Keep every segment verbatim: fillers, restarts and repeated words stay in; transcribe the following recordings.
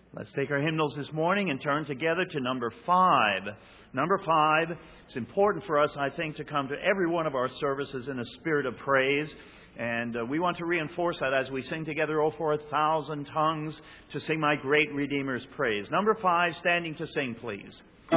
Let's take our hymnals this morning and turn together to number five. Number five, it's important for us, I think, to come to every one of our services in a spirit of praise. And uh, we want to reinforce that as we sing together, oh, for a thousand tongues to sing my great Redeemer's praise. Number five, standing to sing, please.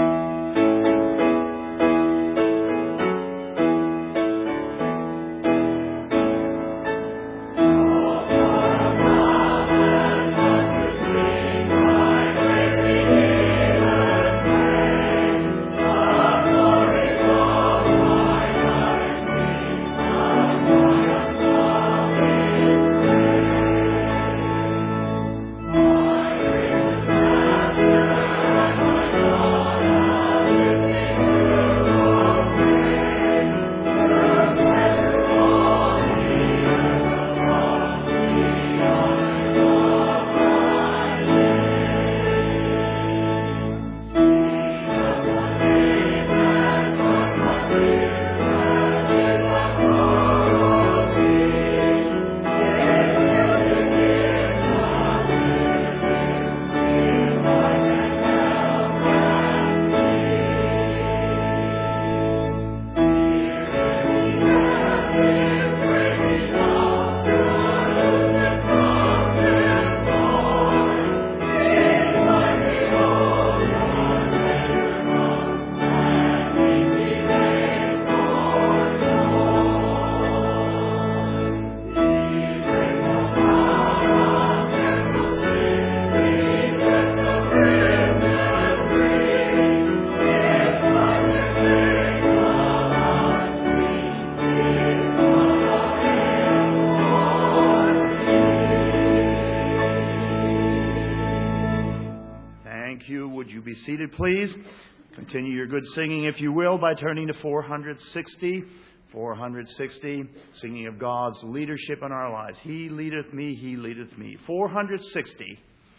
Seated, please. Continue your good singing, if you will, by turning to four sixty. four sixty, singing of God's leadership in our lives. He leadeth me, He leadeth me. four sixty.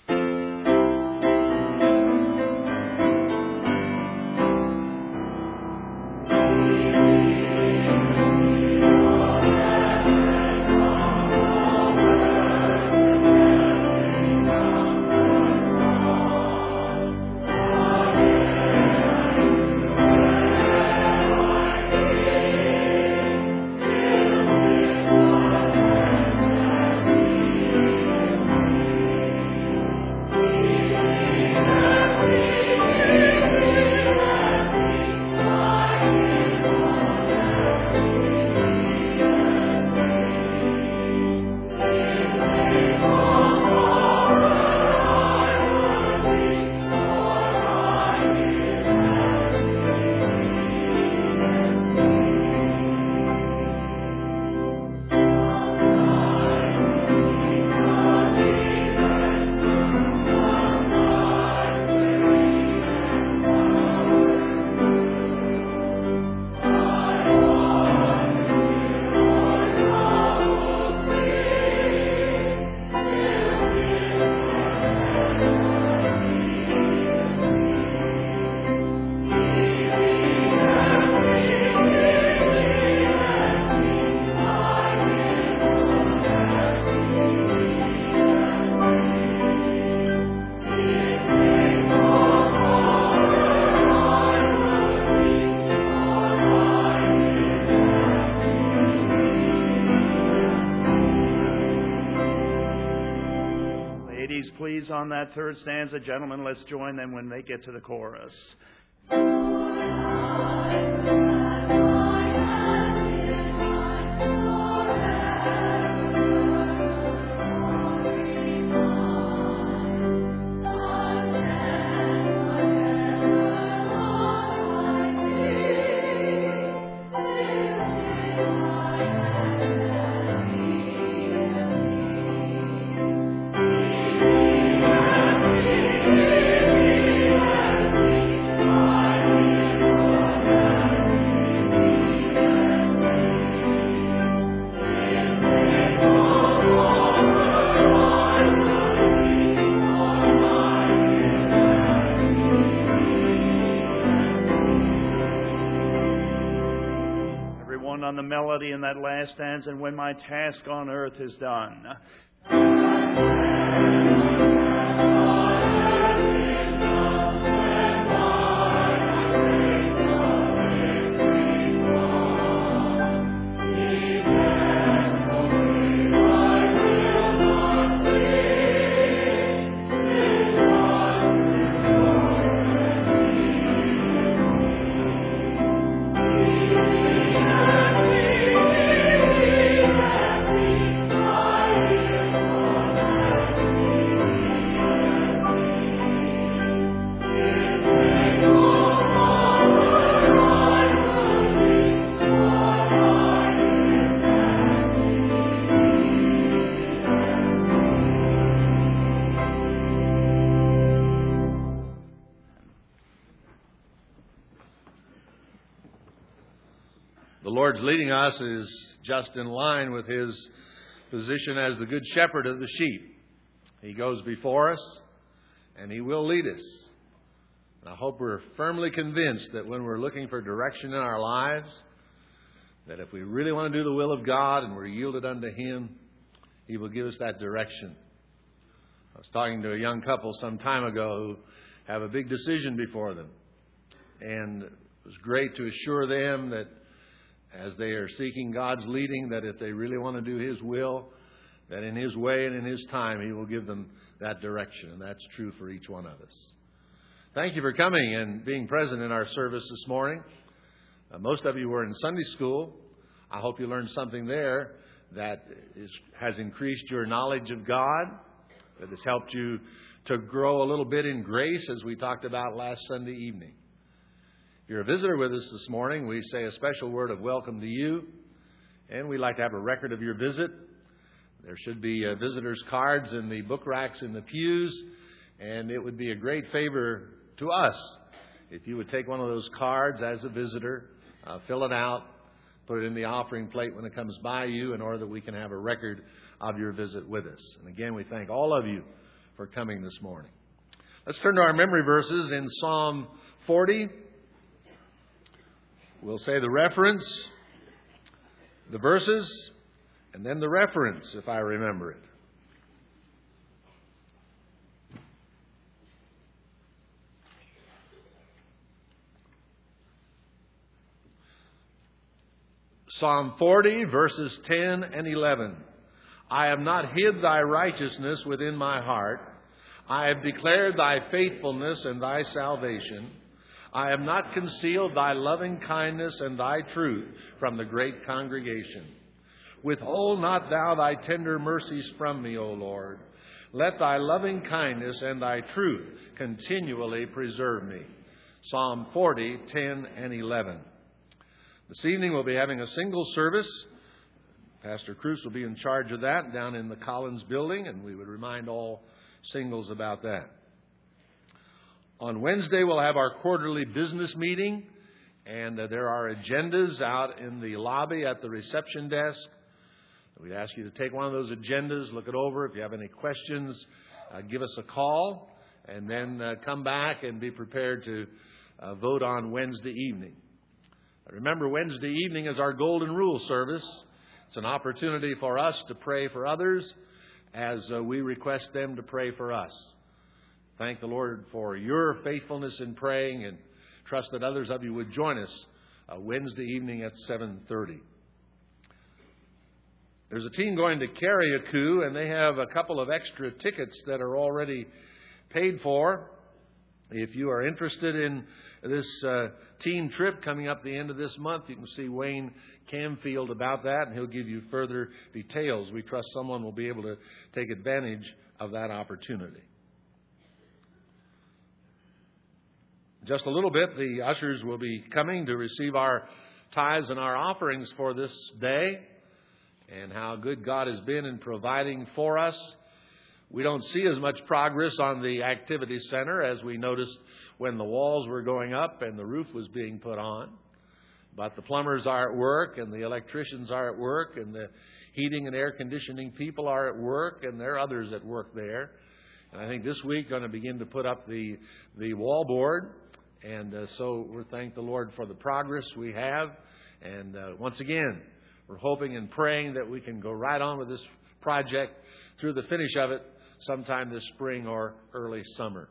Please, on that third stanza, gentlemen, let's join them when they get to the chorus. On the melody in that last stanza, and when my task on earth is done. Lord's leading us is just in line with His position as the good shepherd of the sheep. He goes before us, and He will lead us. And I hope we're firmly convinced that when we're looking for direction in our lives, that if we really want to do the will of God and we're yielded unto Him, He will give us that direction. I was talking to a young couple some time ago who have a big decision before them. And it was great to assure them that as they are seeking God's leading, that if they really want to do His will, that in His way and in His time, He will give them that direction. And that's true for each one of us. Thank you for coming and being present in our service this morning. Uh, most of you were in Sunday school. I hope you learned something there that is, has increased your knowledge of God, that has helped you to grow a little bit in grace, as we talked about last Sunday evening. If you're a visitor with us this morning, we say a special word of welcome to you, and we'd like to have a record of your visit. There should be uh, visitors' cards in the book racks in the pews, and it would be a great favor to us if you would take one of those cards as a visitor, uh, fill it out, put it in the offering plate when it comes by you in order that we can have a record of your visit with us. And again, we thank all of you for coming this morning. Let's turn to our memory verses in Psalm forty. We'll say the reference, the verses, and then the reference, if I remember it. Psalm forty, verses ten and eleven. I have not hid thy righteousness within my heart. I have declared thy faithfulness and thy salvation. I have not concealed thy loving kindness and thy truth from the great congregation. Withhold not thou thy tender mercies from me, O Lord. Let thy loving kindness and thy truth continually preserve me. Psalm forty, ten and eleven. This evening we'll be having a single service. Pastor Cruz will be in charge of that down in the Collins building, and we would remind all singles about that. On Wednesday we'll have our quarterly business meeting, and uh, there are agendas out in the lobby at the reception desk. We'd ask you to take one of those agendas, look it over. If you have any questions, uh, give us a call, and then uh, come back and be prepared to uh, vote on Wednesday evening. Remember, Wednesday evening is our Golden Rule service. It's an opportunity for us to pray for others as uh, we request them to pray for us. Thank the Lord for your faithfulness in praying, and trust that others of you would join us uh, Wednesday evening at seven thirty. There's a team going to Carriacou, and they have a couple of extra tickets that are already paid for. If you are interested in this uh, teen trip coming up the end of this month, you can see Wayne Camfield about that, and he'll give you further details. We trust someone will be able to take advantage of that opportunity. Just a little bit, the ushers will be coming to receive our tithes and our offerings for this day, and how good God has been in providing for us. We don't see as much progress on the activity center as we noticed when the walls were going up and the roof was being put on. But the plumbers are at work, and the electricians are at work, and the heating and air conditioning people are at work, and there are others at work there. And I think this week going to begin to put up the, the wall board. And uh, so we thank the Lord for the progress we have. And uh, once again, we're hoping and praying that we can go right on with this project through the finish of it sometime this spring or early summer.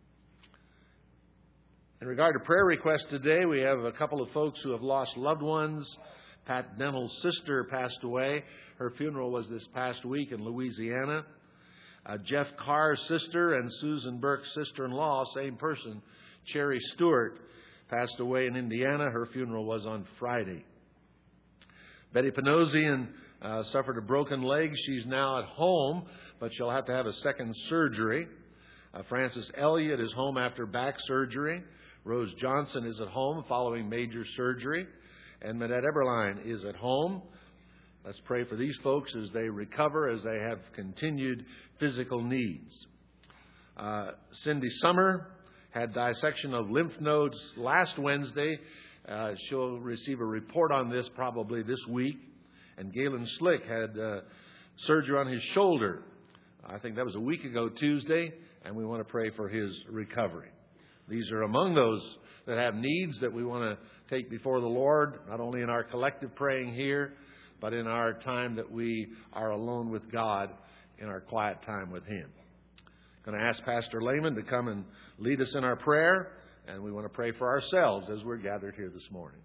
In regard to prayer requests today, we have a couple of folks who have lost loved ones. Pat Dental's sister passed away. Her funeral was this past week in Louisiana. Uh, Jeff Carr's sister and Susan Burke's sister-in-law, same person, Cherry Stewart, passed away in Indiana. Her funeral was on Friday. Betty Panosian uh, suffered a broken leg. She's now at home, but she'll have to have a second surgery. Uh, Francis Elliott is home after back surgery. Rose Johnson is at home following major surgery. And Manette Eberline is at home. Let's pray for these folks as they recover, as they have continued physical needs. Uh, Cindy Summer had dissection of lymph nodes last Wednesday. Uh, she'll receive a report on this probably this week. And Galen Slick had uh, surgery on his shoulder. I think that was a week ago Tuesday, and we want to pray for his recovery. These are among those that have needs that we want to take before the Lord, not only in our collective praying here, but in our time that we are alone with God in our quiet time with Him. I'm going to ask Pastor Lehman to come and lead us in our prayer, and we want to pray for ourselves as we're gathered here this morning.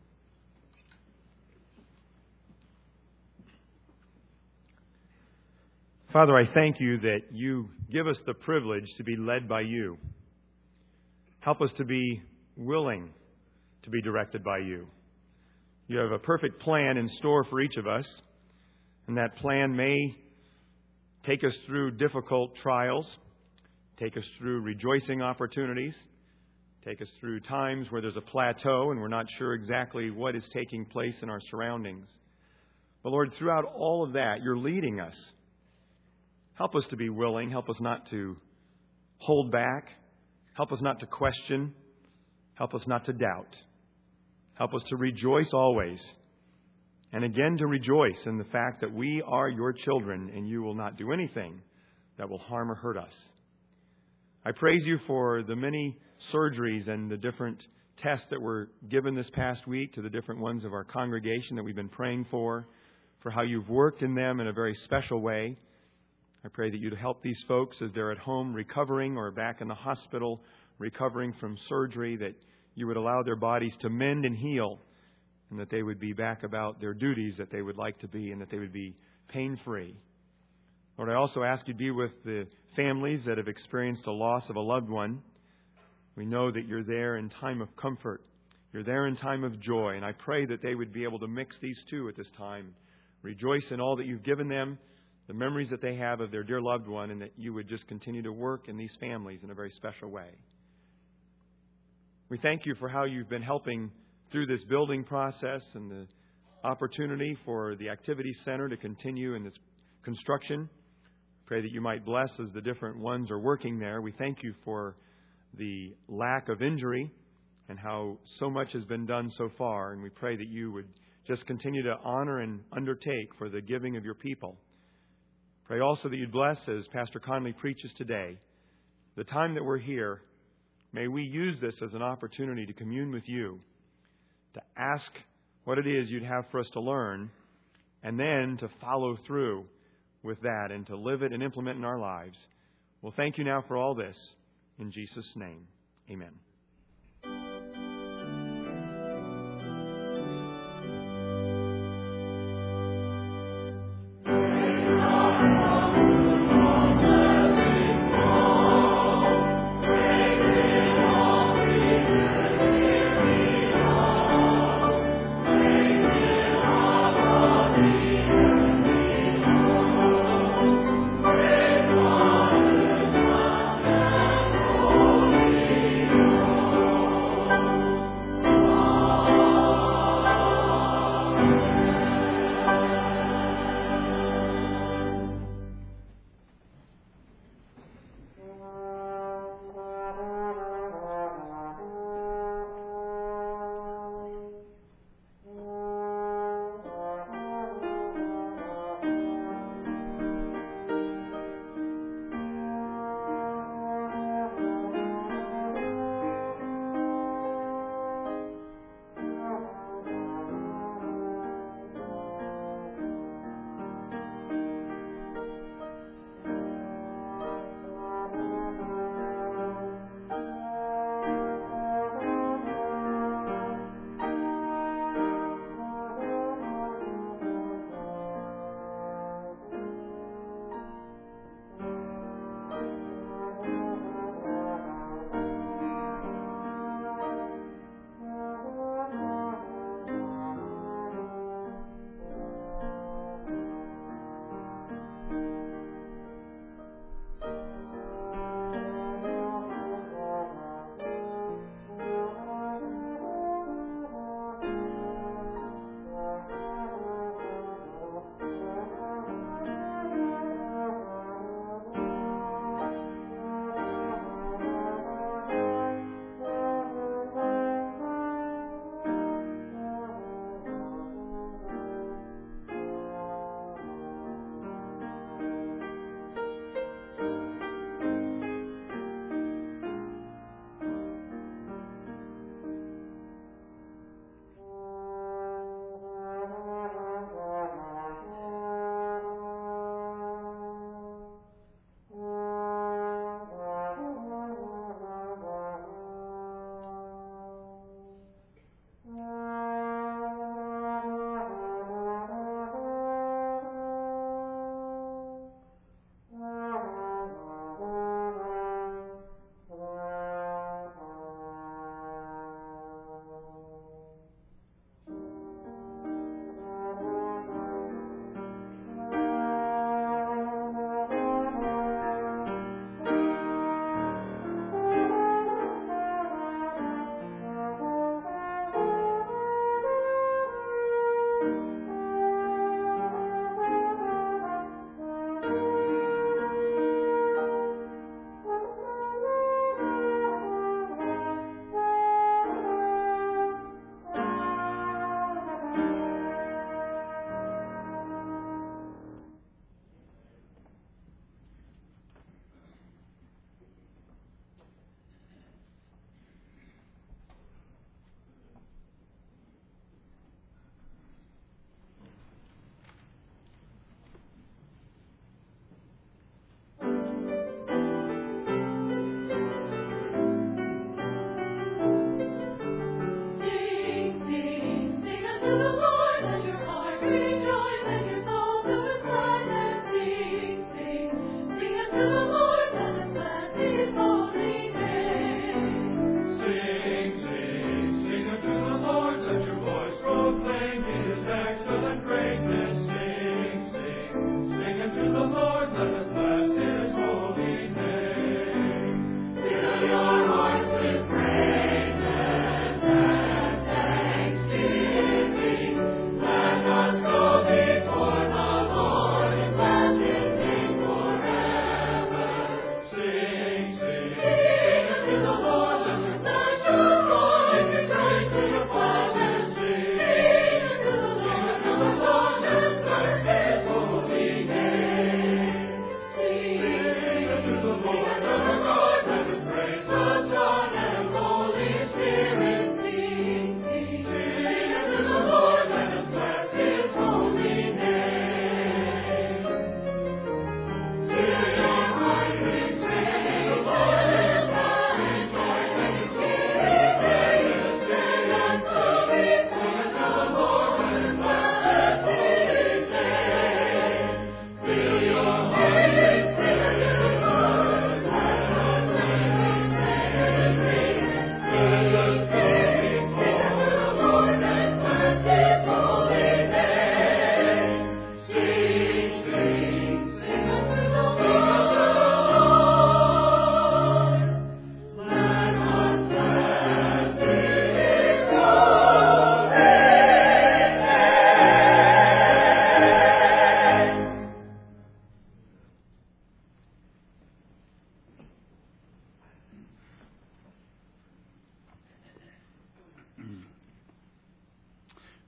Father, I thank you that you give us the privilege to be led by you. Help us to be willing to be directed by you. You have a perfect plan in store for each of us, and that plan may take us through difficult trials, take us through rejoicing opportunities, take us through times where there's a plateau and we're not sure exactly what is taking place in our surroundings. But Lord, throughout all of that, you're leading us. Help us to be willing. Help us not to hold back. Help us not to question. Help us not to doubt. Help us to rejoice always. And again, to rejoice in the fact that we are your children and you will not do anything that will harm or hurt us. I praise you for the many surgeries and the different tests that were given this past week to the different ones of our congregation that we've been praying for, for how you've worked in them in a very special way. I pray that you'd help these folks as they're at home recovering or back in the hospital recovering from surgery, that you would allow their bodies to mend and heal, and that they would be back about their duties that they would like to be, and that they would be pain-free. Lord, I also ask you to be with the families that have experienced a loss of a loved one. We know that you're there in time of comfort. You're there in time of joy, and I pray that they would be able to mix these two at this time. Rejoice in all that you've given them, the memories that they have of their dear loved one, and that you would just continue to work in these families in a very special way. We thank you for how you've been helping through this building process and the opportunity for the Activity Center to continue in its construction. Pray that you might bless as the different ones are working there. We thank you for the lack of injury and how so much has been done so far. And we pray that you would just continue to honor and undertake for the giving of your people. Pray also that you'd bless, as Pastor Conley preaches today, the time that we're here. May we use this as an opportunity to commune with you, to ask what it is you'd have for us to learn, and then to follow through with that and to live it and implement in our lives. Well, thank you now for all this. In Jesus' name, amen. Holy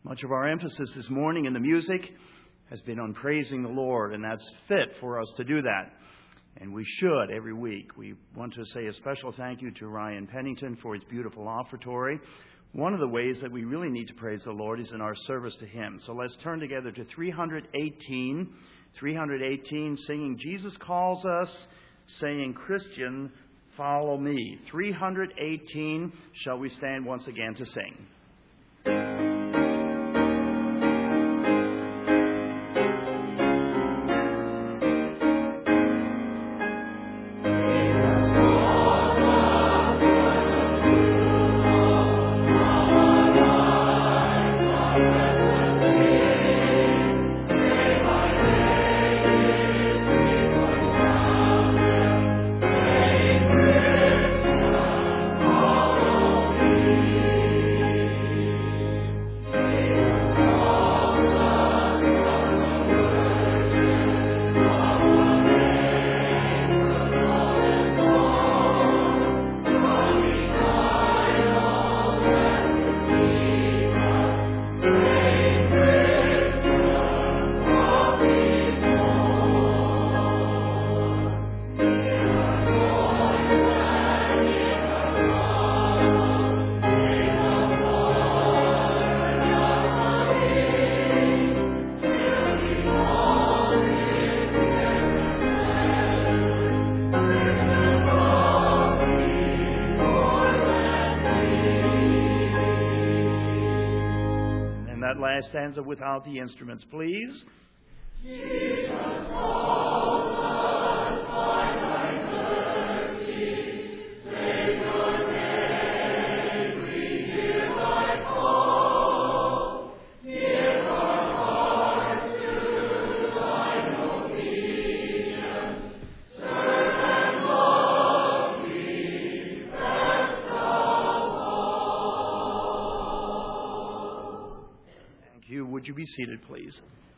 Much of our emphasis this morning in the music has been on praising the Lord, and that's fit for us to do that. And we should every week. We want to say a special thank you to Ryan Pennington for his beautiful offertory. One of the ways that we really need to praise the Lord is in our service to Him. So let's turn together to three eighteen. three eighteen, singing Jesus Calls Us, saying, Christian, follow me. three eighteen, shall we stand once again to sing? Last stanza without the instruments, please. Jesus calls us by thy mercy, say your name, we hear thy call, give our hearts to thine obedience, serve and love thee, best of all. Thank you. Would you be seated, please?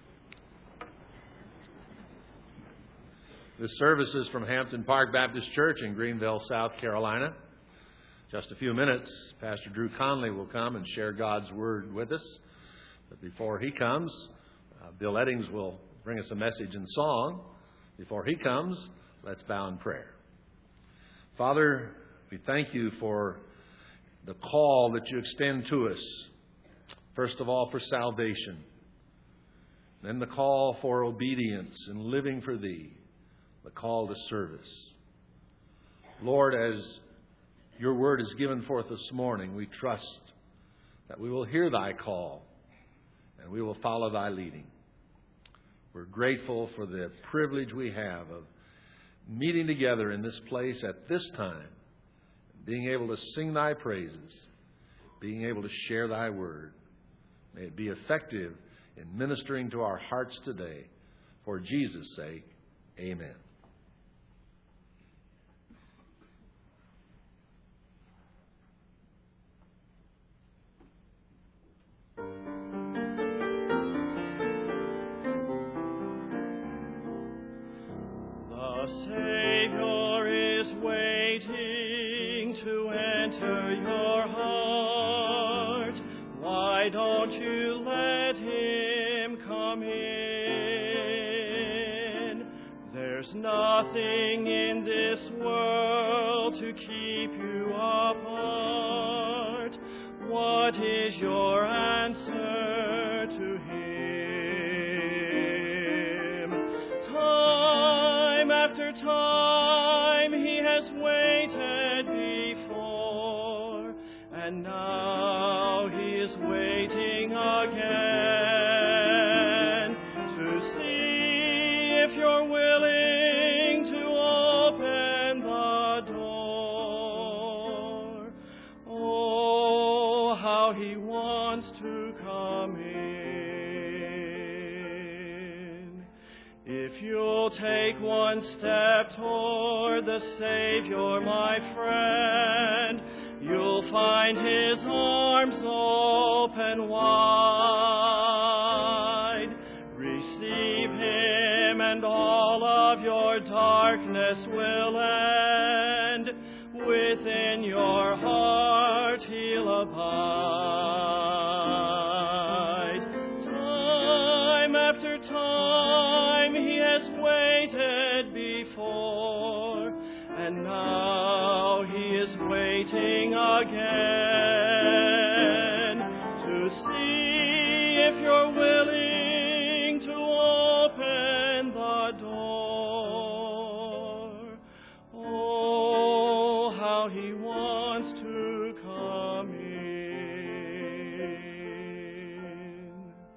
This service is from Hampton Park Baptist Church in Greenville, South Carolina. Just a few minutes, Pastor Drew Conley will come and share God's Word with us. But before he comes, uh, Bill Eddings will bring us a message in song. Before he comes, let's bow in prayer. Father, we thank you for the call that you extend to us. First of all, for salvation. Then the call for obedience and living for thee. The call to service. Lord, as your word is given forth this morning, we trust that we will hear thy call and we will follow thy leading. We're grateful for the privilege we have of meeting together in this place at this time, being able to sing thy praises, being able to share thy word. May it be effective in ministering to our hearts today. For Jesus' sake, amen. The Savior is waiting to enter your heart. Why don't you let Him come in? There's nothing in this world to keep you apart. What is your answer to Him? Time after time He has waited before, and now He is waiting again to see if you're willing to open the door. Oh, how He wants to come in. If you'll take one step toward the Savior, my friend, you'll find His arms open wide. Receive Him and all of your darkness will end. Within your heart He'll abide. waiting again to see if you're willing to open the door. Oh, how He wants to come in.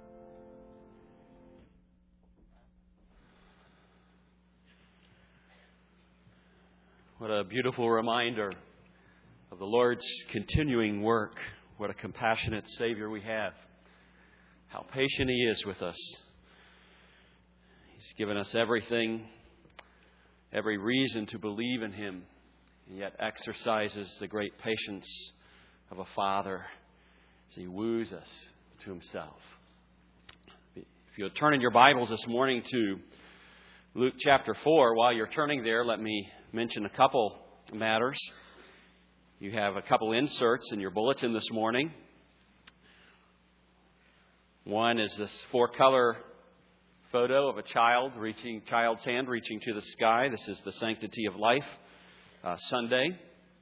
What a beautiful reminder of the Lord's continuing work. What a compassionate Savior we have. How patient He is with us. He's given us everything, every reason to believe in Him, and yet exercises the great patience of a Father as He woos us to Himself. If you'll turn in your Bibles this morning to Luke chapter four, while you're turning there, let me mention a couple matters. You have a couple inserts in your bulletin this morning. One is this four-color photo of a child reaching, child's hand reaching to the sky. This is the Sanctity of Life uh, Sunday.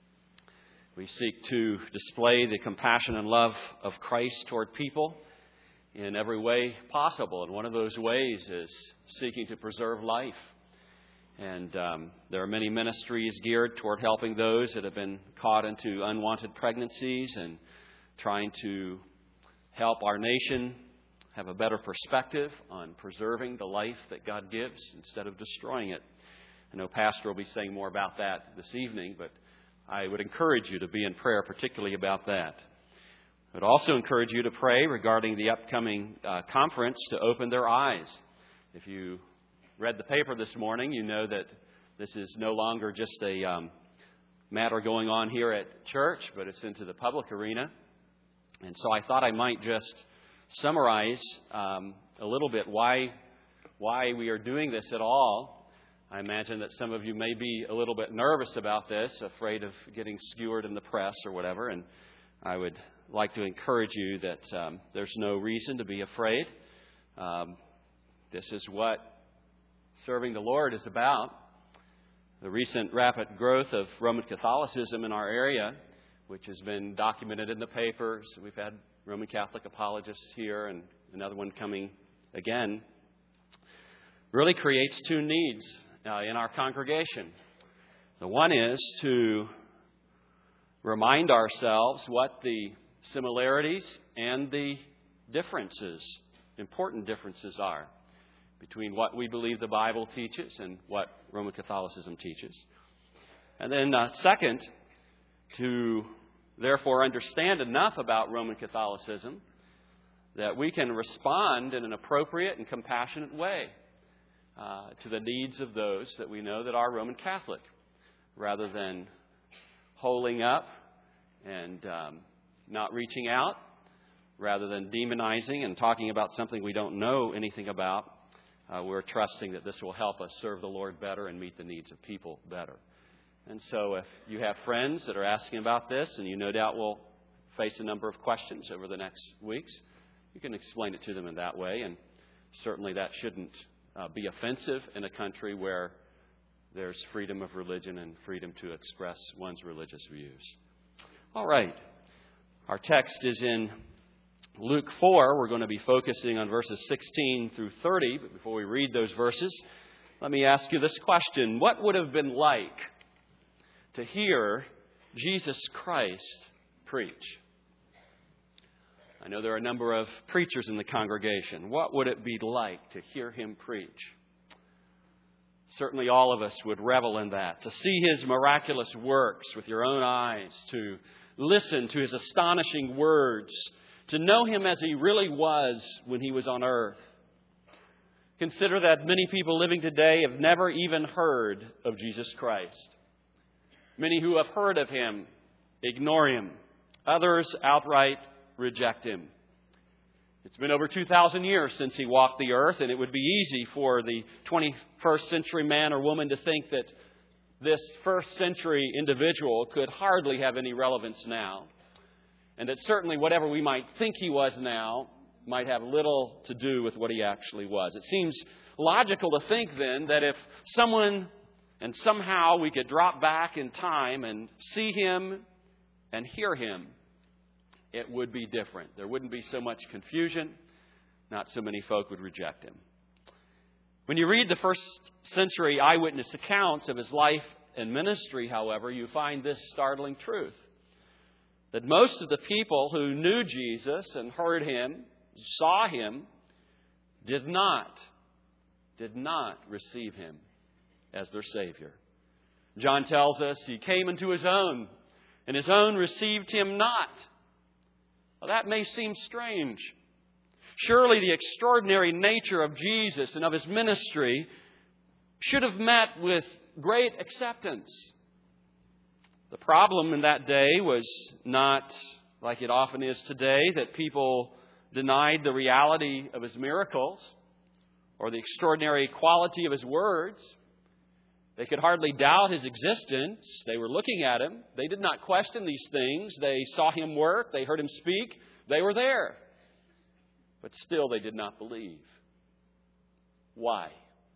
We seek to display the compassion and love of Christ toward people in every way possible. And one of those ways is seeking to preserve life. And um, there are many ministries geared toward helping those that have been caught into unwanted pregnancies and trying to help our nation have a better perspective on preserving the life that God gives instead of destroying it. I know Pastor will be saying more about that this evening, but I would encourage you to be in prayer, particularly about that. I would also encourage you to pray regarding the upcoming uh, conference to open their eyes. If you read the paper this morning, you know that this is no longer just a um, matter going on here at church, but it's into the public arena. And so I thought I might just summarize um, a little bit why why we are doing this at all. I imagine that some of you may be a little bit nervous about this, afraid of getting skewered in the press or whatever. And I would like to encourage you that um, there's no reason to be afraid. Um, this is what serving the Lord is about. The recent rapid growth of Roman Catholicism in our area, which has been documented in the papers. We've had Roman Catholic apologists here and another one coming again, really creates two needs uh, in our congregation. The one is to remind ourselves what the similarities and the differences, important differences are between what we believe the Bible teaches and what Roman Catholicism teaches. And then uh, second, to therefore understand enough about Roman Catholicism that we can respond in an appropriate and compassionate way uh, to the needs of those that we know that are Roman Catholic, rather than holding up and um, not reaching out, rather than demonizing and talking about something we don't know anything about. Uh, we're trusting that this will help us serve the Lord better and meet the needs of people better. And so if you have friends that are asking about this, and you no doubt will face a number of questions over the next weeks, you can explain it to them in that way. And certainly that shouldn't uh, be offensive in a country where there's freedom of religion and freedom to express one's religious views. All right. Our text is in Luke four. We're going to be focusing on verses sixteen through thirty. But before we read those verses, let me ask you this question. What would have been like to hear Jesus Christ preach? I know there are a number of preachers in the congregation. What would it be like to hear Him preach? Certainly all of us would revel in that. To see His miraculous works with your own eyes, to listen to His astonishing words, to know Him as He really was when He was on earth. Consider that many people living today have never even heard of Jesus Christ. Many who have heard of Him ignore Him. Others outright reject Him. It's been over two thousand years since He walked the earth, and it would be easy for the twenty-first century man or woman to think that this first century individual could hardly have any relevance now. And that certainly whatever we might think He was now might have little to do with what He actually was. It seems logical to think then that if someone and somehow we could drop back in time and see Him and hear Him, it would be different. There wouldn't be so much confusion. Not so many folk would reject Him. When you read the first century eyewitness accounts of His life and ministry, however, you find this startling truth. That most of the people who knew Jesus and heard Him, saw Him, did not, did not receive Him as their Savior. John tells us He came into His own, and His own received Him not. Well, that may seem strange. Surely the extraordinary nature of Jesus and of His ministry should have met with great acceptance. The problem in that day was not, like it often is today, that people denied the reality of His miracles or the extraordinary quality of His words. They could hardly doubt His existence. They were looking at Him. They did not question these things. They saw Him work. They heard Him speak. They were there. But still they did not believe. Why?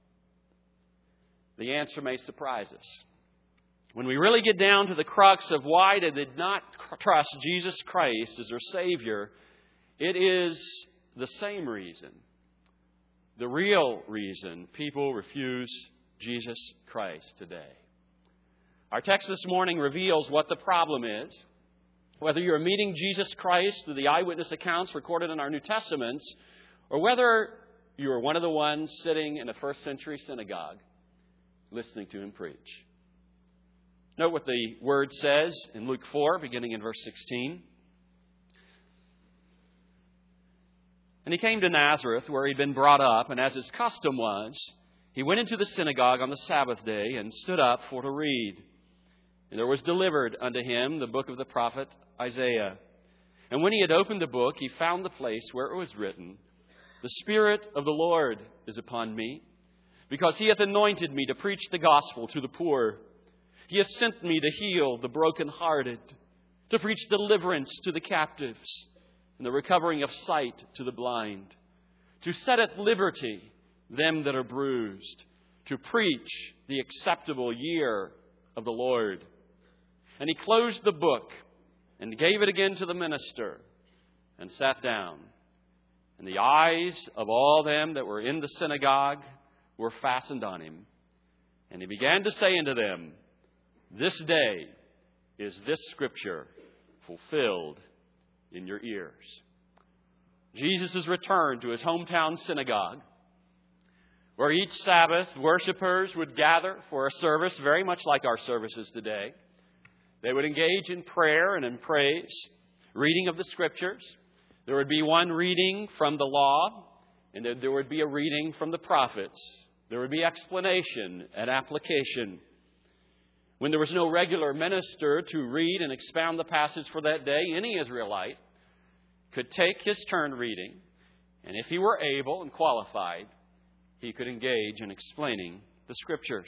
The answer may surprise us. When we really get down to the crux of why they did not trust Jesus Christ as their Savior, it is the same reason. The real reason people refuse Jesus Christ today. Our text this morning reveals what the problem is. Whether you're meeting Jesus Christ through the eyewitness accounts recorded in our New Testaments, or whether you are one of the ones sitting in a first century synagogue listening to Him preach. Note what the Word says in Luke four, beginning in verse sixteen. And He came to Nazareth, where He'd been brought up, and as His custom was, He went into the synagogue on the Sabbath day and stood up for to read. And there was delivered unto Him the book of the prophet Isaiah. And when He had opened the book, He found the place where it was written, The Spirit of the Lord is upon me, because He hath anointed me to preach the gospel to the poor. He hath sent me to heal the brokenhearted, to preach deliverance to the captives, and the recovering of sight to the blind, to set at liberty them that are bruised, to preach the acceptable year of the Lord. And He closed the book and gave it again to the minister and sat down. And the eyes of all them that were in the synagogue were fastened on Him. And He began to say unto them, This day is this scripture fulfilled in your ears. Jesus has returned to His hometown synagogue, where each Sabbath worshipers would gather for a service very much like our services today. They would engage in prayer and in praise, reading of the Scriptures. There would be one reading from the law, and then there would be a reading from the prophets. There would be explanation and application. When there was no regular minister to read and expound the passage for that day, any Israelite could take his turn reading, and if he were able and qualified, he could engage in explaining the Scriptures.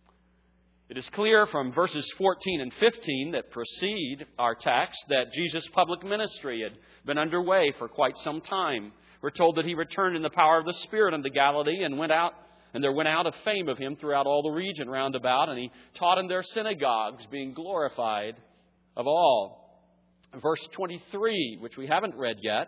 It is clear from verses fourteen and fifteen that precede our text that Jesus' public ministry had been underway for quite some time. We're told that He returned in the power of the Spirit unto Galilee and went out, and there went out a fame of Him throughout all the region round about, and He taught in their synagogues, being glorified of all. Verse twenty-three, which we haven't read yet,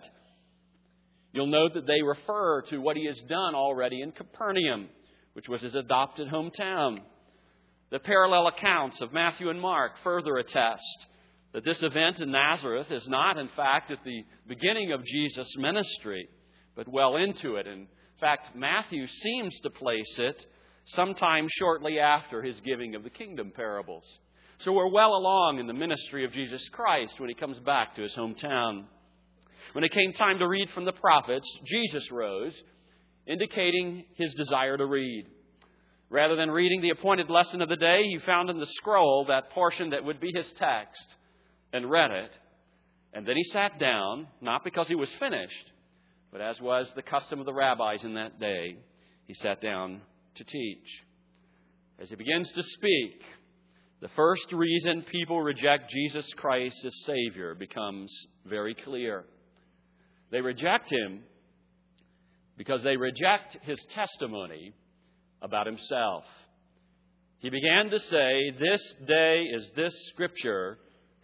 you'll note that they refer to what He has done already in Capernaum, which was His adopted hometown. The parallel accounts of Matthew and Mark further attest that this event in Nazareth is not, in fact, at the beginning of Jesus' ministry, but well into it. In fact, Matthew seems to place it sometime shortly after His giving of the kingdom parables. So we're well along in the ministry of Jesus Christ when He comes back to His hometown. When it came time to read from the prophets, Jesus rose, indicating His desire to read. Rather than reading the appointed lesson of the day, He found in the scroll that portion that would be His text and read it. And then He sat down, not because He was finished, but as was the custom of the rabbis in that day, He sat down to teach. As He begins to speak, the first reason people reject Jesus Christ as Savior becomes very clear. They reject Him because they reject His testimony about Himself. He began to say, This day is this scripture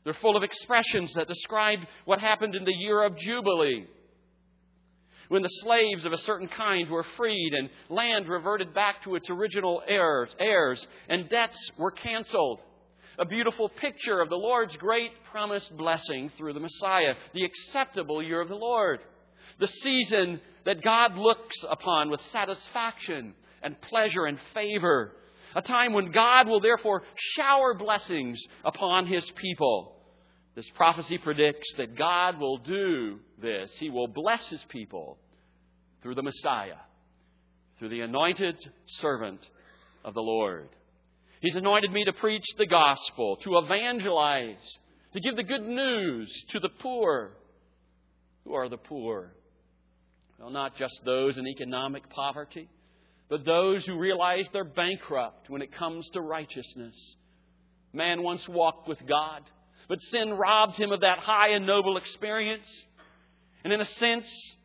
They're full of expressions that describe what happened in the year of Jubilee, when the slaves of a certain kind were freed and land reverted back to its original heirs, heirs and debts were canceled. A beautiful picture of the Lord's great promised blessing through the Messiah, the acceptable year of the Lord, the season that God looks upon with satisfaction and pleasure and favor, a time when God will therefore shower blessings upon His people. This prophecy predicts that God will do this. He will bless His people through the Messiah, through the anointed servant of the Lord. He's anointed me to preach the gospel, to evangelize, to give the good news to the poor. Who are the poor? Well, not just those in economic poverty, but those who realize they're bankrupt when it comes to righteousness. Man once walked with God, but sin robbed him of that high and noble experience. And in a sense,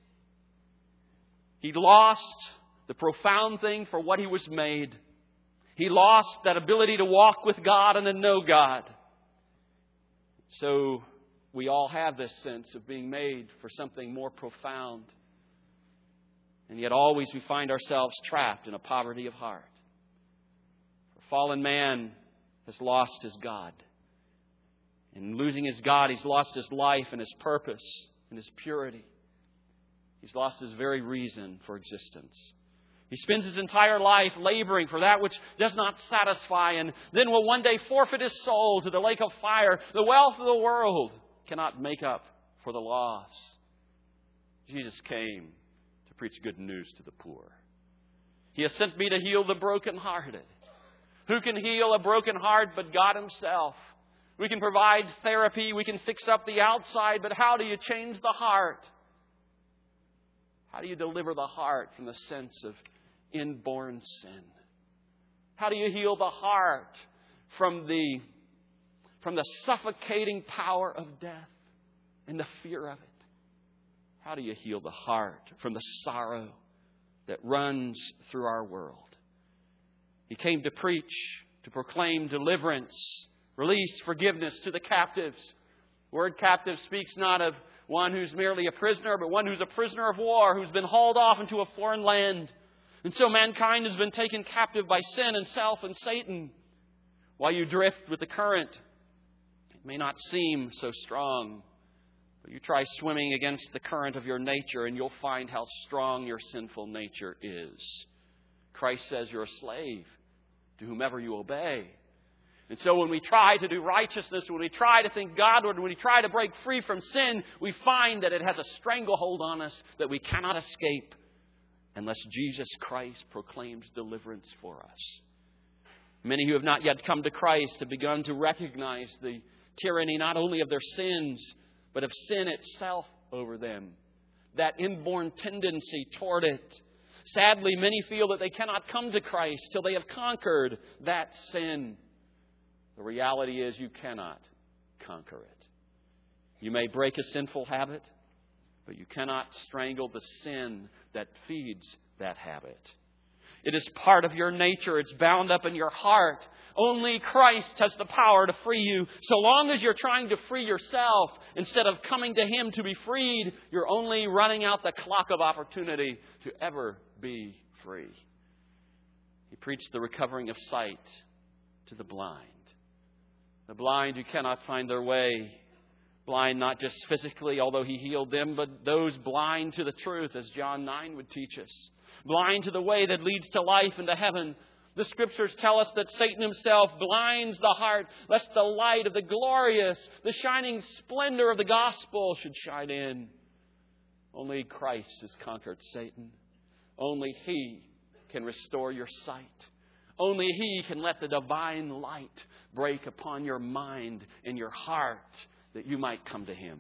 he lost the profound thing for what he was made. He lost that ability to walk with God and to know God. So we all have this sense of being made for something more profound. And yet always we find ourselves trapped in a poverty of heart. For fallen man has lost his God. In losing his God, he's lost his life and his purpose and his purity. He's lost his very reason for existence. He spends his entire life laboring for that which does not satisfy, and then will one day forfeit his soul to the lake of fire. The wealth of the world cannot make up for the loss. Jesus came to preach good news to the poor. He has sent me to heal the brokenhearted. Who can heal a broken heart but God Himself? We can provide therapy, we can fix up the outside, but how do you change the heart? How do you deliver the heart from the sense of inborn sin? How do you heal the heart from the, from the suffocating power of death and the fear of it? How do you heal the heart from the sorrow that runs through our world? He came to preach, to proclaim deliverance, release, forgiveness to the captives. The word captive speaks not of one who's merely a prisoner, but one who's a prisoner of war, who's been hauled off into a foreign land. And so mankind has been taken captive by sin and self and Satan. While you drift with the current, it may not seem so strong, but you try swimming against the current of your nature and you'll find how strong your sinful nature is. Christ says you're a slave to whomever you obey. And so when we try to do righteousness, when we try to think Godward, when we try to break free from sin, we find that it has a stranglehold on us that we cannot escape unless Jesus Christ proclaims deliverance for us. Many who have not yet come to Christ have begun to recognize the tyranny not only of their sins, but of sin itself over them. That inborn tendency toward it. Sadly, many feel that they cannot come to Christ till they have conquered that sin. The reality is you cannot conquer it. You may break a sinful habit, but you cannot strangle the sin that feeds that habit. It is part of your nature. It's bound up in your heart. Only Christ has the power to free you. So long as you're trying to free yourself instead of coming to Him to be freed, you're only running out the clock of opportunity to ever be free. He preached the recovering of sight to the blind. The blind who cannot find their way. Blind not just physically, although He healed them, but those blind to the truth, as John nine would teach us. Blind to the way that leads to life and to heaven. The Scriptures tell us that Satan himself blinds the heart, lest the light of the glorious, the shining splendor of the gospel should shine in. Only Christ has conquered Satan. Only He can restore your sight. Only He can let the divine light break upon your mind and your heart that you might come to Him.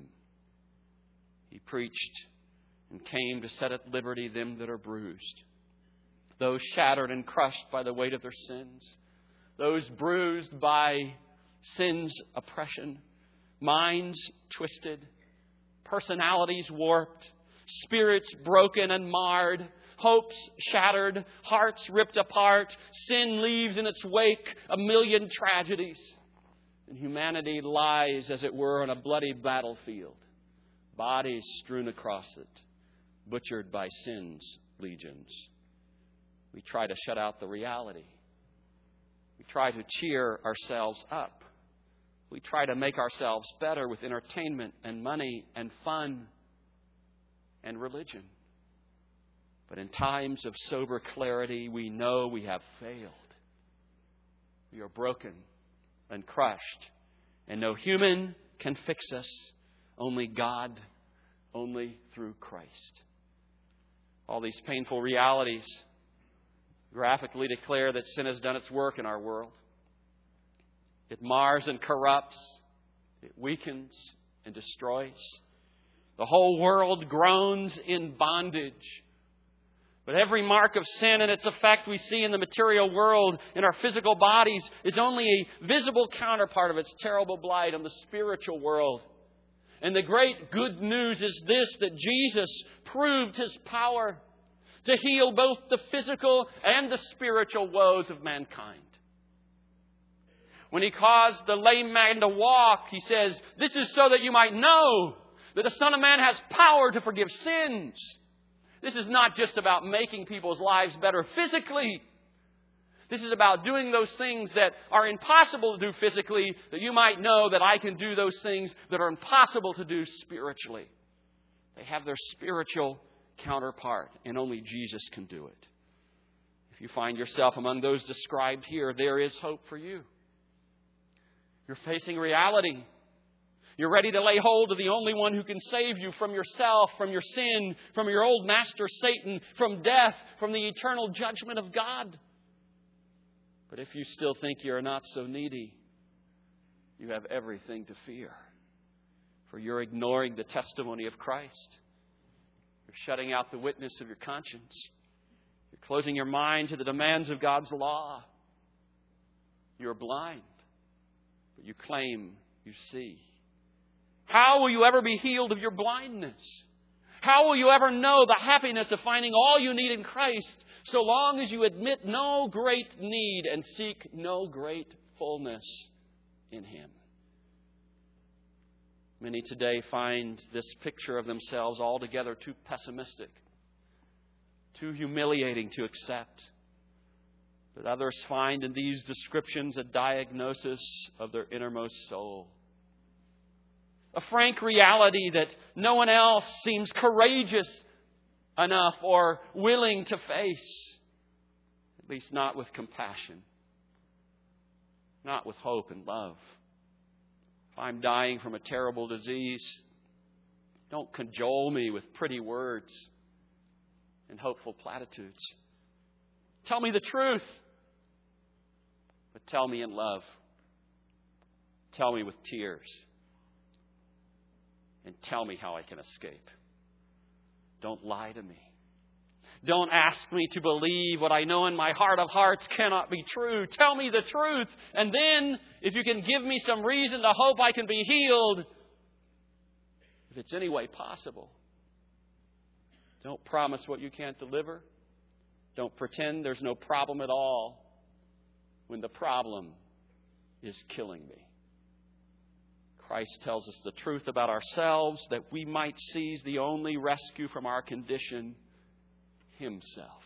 He preached and came to set at liberty them that are bruised, those shattered and crushed by the weight of their sins, those bruised by sin's oppression, minds twisted, personalities warped, spirits broken and marred, hopes shattered, hearts ripped apart. Sin leaves in its wake a million tragedies. And humanity lies, as it were, on a bloody battlefield. Bodies strewn across it, butchered by sin's legions. We try to shut out the reality. We try to cheer ourselves up. We try to make ourselves better with entertainment and money and fun and religion. But in times of sober clarity, we know we have failed. We are broken and crushed. And no human can fix us. Only God, only through Christ. All these painful realities graphically declare that sin has done its work in our world. It mars and corrupts. It weakens and destroys. The whole world groans in bondage. But every mark of sin and its effect we see in the material world, in our physical bodies, is only a visible counterpart of its terrible blight on the spiritual world. And the great good news is this, that Jesus proved His power to heal both the physical and the spiritual woes of mankind. When He caused the lame man to walk, He says, "This is so that you might know that the Son of Man has power to forgive sins." This is not just about making people's lives better physically. This is about doing those things that are impossible to do physically, that you might know that I can do those things that are impossible to do spiritually. They have their spiritual counterpart, and only Jesus can do it. If you find yourself among those described here, there is hope for you. You're facing reality. You're ready to lay hold of the only one who can save you from yourself, from your sin, from your old master Satan, from death, from the eternal judgment of God. But if you still think you're not so needy, you have everything to fear. For you're ignoring the testimony of Christ. You're shutting out the witness of your conscience. You're closing your mind to the demands of God's law. You're blind, but you claim you see. How will you ever be healed of your blindness? How will you ever know the happiness of finding all you need in Christ so long as you admit no great need and seek no great fullness in Him? Many today find this picture of themselves altogether too pessimistic, too humiliating to accept. But others find in these descriptions a diagnosis of their innermost soul. A frank reality that no one else seems courageous enough or willing to face. At least not with compassion. Not with hope and love. If I'm dying from a terrible disease, don't cajole me with pretty words and hopeful platitudes. Tell me the truth. But tell me in love. Tell me with tears. And tell me how I can escape. Don't lie to me. Don't ask me to believe what I know in my heart of hearts cannot be true. Tell me the truth. And then, if you can give me some reason to hope I can be healed, if it's any way possible. Don't promise what you can't deliver. Don't pretend there's no problem at all when the problem is killing me. Christ tells us the truth about ourselves that we might seize the only rescue from our condition, Himself.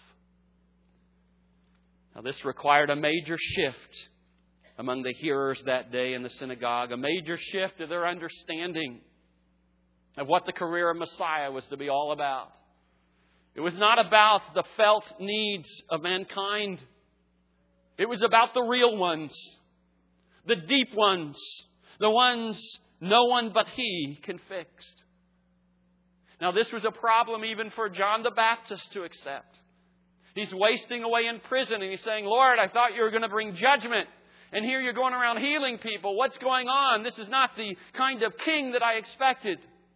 Now, this required a major shift among the hearers that day in the synagogue, a major shift of their understanding of what the career of Messiah was to be all about. It was not about the felt needs of mankind. It was about the real ones, the deep ones, the ones no one but He can fix. Now, this was a problem even for John the Baptist to accept. He's wasting away in prison and he's saying, "Lord, I thought you were going to bring judgment. And here you're going around healing people. What's going on? This is not the kind of king that I expected."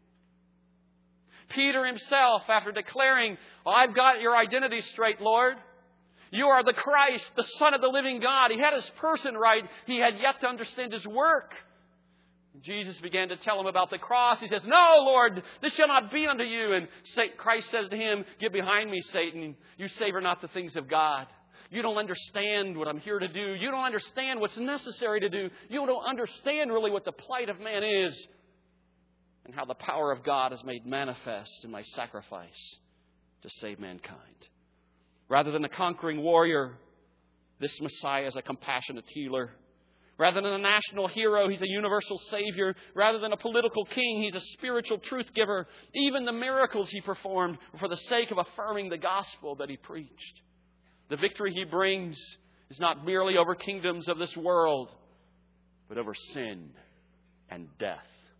Peter himself, after declaring, "Well, I've got your identity straight, Lord. You are the Christ, the Son of the living God." He had His person right. He had yet to understand His work. Jesus began to tell him about the cross. He says, "No, Lord, this shall not be unto you." And Christ says to him, "Get behind me, Satan. You savor not the things of God." You don't understand what I'm here to do. You don't understand what's necessary to do. You don't understand really what the plight of man is and how the power of God is made manifest in my sacrifice to save mankind. Rather than a conquering warrior, this Messiah is a compassionate healer. Rather than a national hero, He's a universal Savior. Rather than a political king, He's a spiritual truth giver. Even the miracles He performed were for the sake of affirming the gospel that He preached. The victory He brings is not merely over kingdoms of this world, but over sin and death.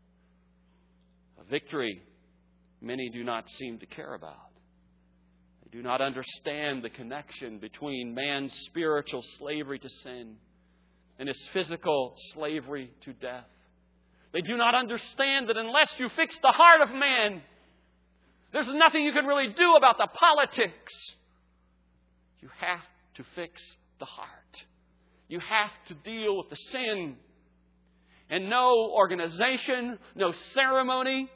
A victory many do not seem to care about. They do not understand the connection between man's spiritual slavery to sin and his physical slavery to death. They do not understand that unless you fix the heart of man, there's nothing you can really do about the politics. You have to fix the heart. You have to deal with the sin. And no organization, no ceremony,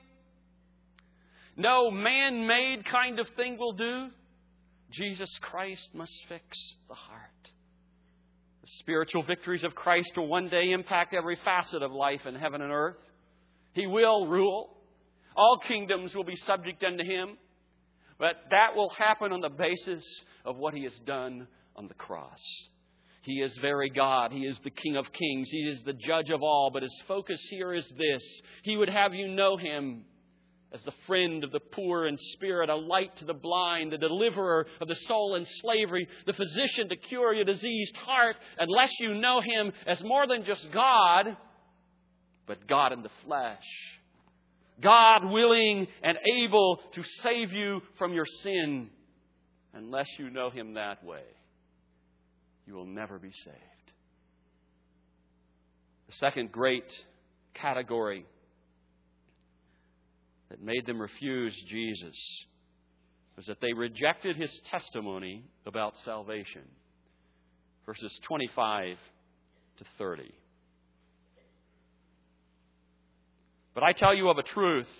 no man-made kind of thing will do. Jesus Christ must fix the heart. The spiritual victories of Christ will one day impact every facet of life in heaven and earth. He will rule. All kingdoms will be subject unto Him. But that will happen on the basis of what He has done on the cross. He is very God. He is the King of kings. He is the judge of all. But His focus here is this. He would have you know Him as the friend of the poor in spirit, a light to the blind, the deliverer of the soul in slavery, the physician to cure your diseased heart, unless you know Him as more than just God, but God in the flesh. God willing and able to save you from your sin. Unless you know Him that way, you will never be saved. The second great category that made them refuse Jesus was that they rejected His testimony about salvation. Verses twenty-five to thirty. But I tell you of a truth.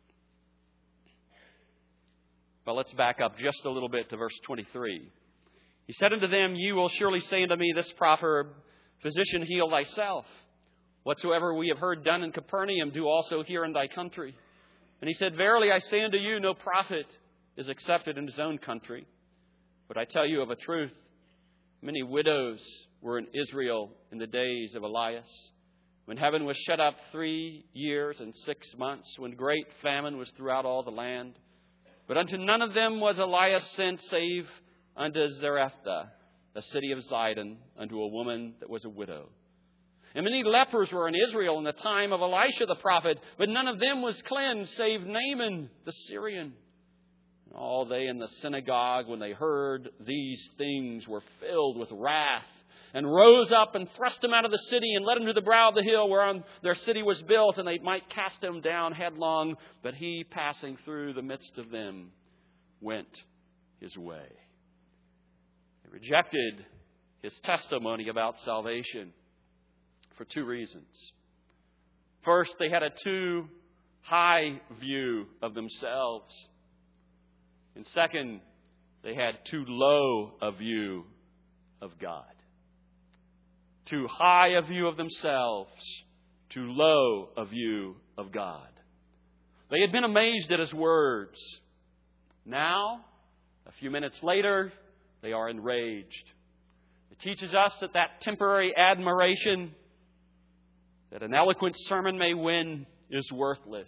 Well, let's back up just a little bit to verse twenty-three. He said unto them, Ye will surely say unto me this proverb, Physician, heal thyself. Whatsoever we have heard done in Capernaum, do also here in thy country. And He said, Verily I say unto you, no prophet is accepted in his own country. But I tell you of a truth, many widows were in Israel in the days of Elias, when heaven was shut up three years and six months, when great famine was throughout all the land. But unto none of them was Elias sent, save unto Zarephath, a city of Zidon, unto a woman that was a widow. And many lepers were in Israel in the time of Elisha the prophet, but none of them was cleansed, save Naaman the Syrian. And all they in the synagogue, when they heard these things, were filled with wrath, and rose up and thrust him out of the city, and led him to the brow of the hill whereon their city was built, and they might cast him down headlong. But he, passing through the midst of them, went his way. They rejected His testimony about salvation for two reasons. First, they had a too high view of themselves. And second, they had too low a view of God. Too high a view of themselves, too low a view of God. They had been amazed at His words. Now, a few minutes later, they are enraged. It teaches us that that temporary admiration that an eloquent sermon may win is worthless.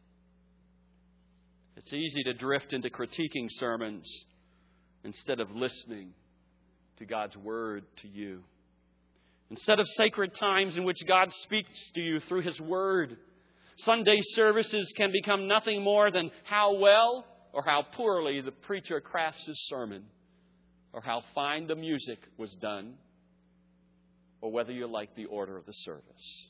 It's easy to drift into critiquing sermons instead of listening to God's Word to you. Instead of sacred times in which God speaks to you through His Word, Sunday services can become nothing more than how well or how poorly the preacher crafts his sermon, or how fine the music was done, or whether you like the order of the service.